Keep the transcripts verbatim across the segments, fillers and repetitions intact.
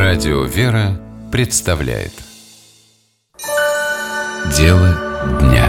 Радио «Вера» представляет Дело дня.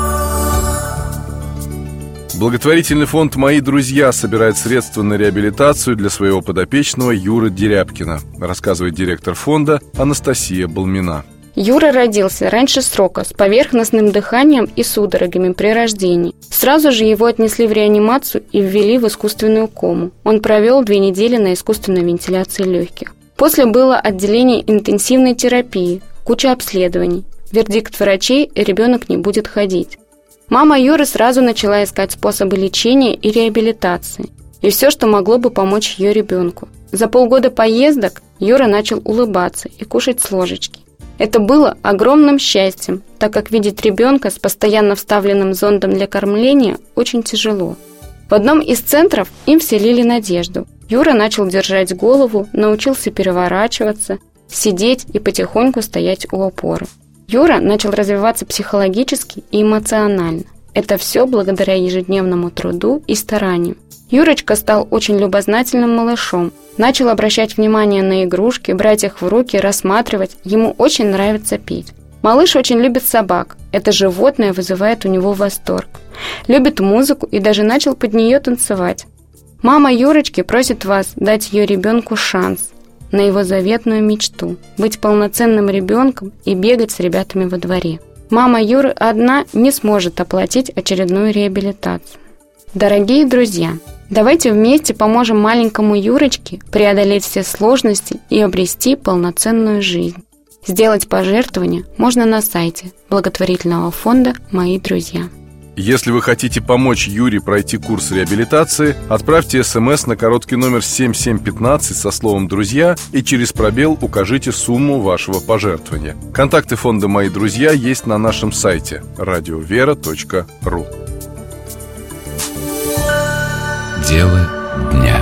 Благотворительный фонд «Мои друзья» собирает средства на реабилитацию для своего подопечного Юры Дерябкина, рассказывает директор фонда Анастасия Балмина. Юра родился раньше срока с поверхностным дыханием и судорогами при рождении. Сразу же его отнесли в реанимацию и ввели в искусственную кому. Он провел две недели на искусственной вентиляции легких. После было отделение интенсивной терапии, куча обследований. Вердикт врачей – ребенок не будет ходить. Мама Юры сразу начала искать способы лечения и реабилитации. И все, что могло бы помочь ее ребенку. За полгода поездок Юра начал улыбаться и кушать с ложечки. Это было огромным счастьем, так как видеть ребенка с постоянно вставленным зондом для кормления очень тяжело. В одном из центров им вселили надежду. Юра начал держать голову, научился переворачиваться, сидеть и потихоньку стоять у опоры. Юра начал развиваться психологически и эмоционально. Это все благодаря ежедневному труду и старанию. Юрочка стал очень любознательным малышом. Начал обращать внимание на игрушки, брать их в руки, рассматривать. Ему очень нравится петь. Малыш очень любит собак. Это животное вызывает у него восторг. Любит музыку и даже начал под нее танцевать. Мама Юрочки просит вас дать ее ребенку шанс на его заветную мечту – быть полноценным ребенком и бегать с ребятами во дворе. Мама Юры одна не сможет оплатить очередную реабилитацию. Дорогие друзья, давайте вместе поможем маленькому Юрочке преодолеть все сложности и обрести полноценную жизнь. Сделать пожертвование можно на сайте благотворительного фонда «Мои друзья». Если вы хотите помочь Юре пройти курс реабилитации, отправьте смс на короткий номер семь семь пятнадцать со словом «Друзья» и через пробел укажите сумму вашего пожертвования. Контакты фонда «Мои друзья» есть на нашем сайте радиовера точка ру. Дело дня.